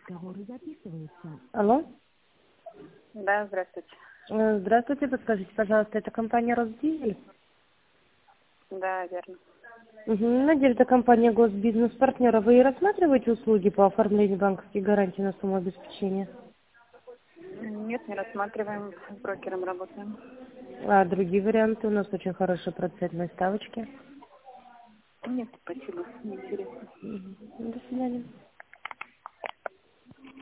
Алло. Да, здравствуйте. Здравствуйте, подскажите, пожалуйста, это компания «Росдизель»? Да, верно. Надежда, компания «Госбизнес партнера». Вы рассматриваете услуги по оформлению банковских гарантий на сумму обеспечения? Нет, не рассматриваем, с брокером работаем. А другие варианты? У нас очень хорошие процентные ставочки. Нет, спасибо, не интересно. До свидания.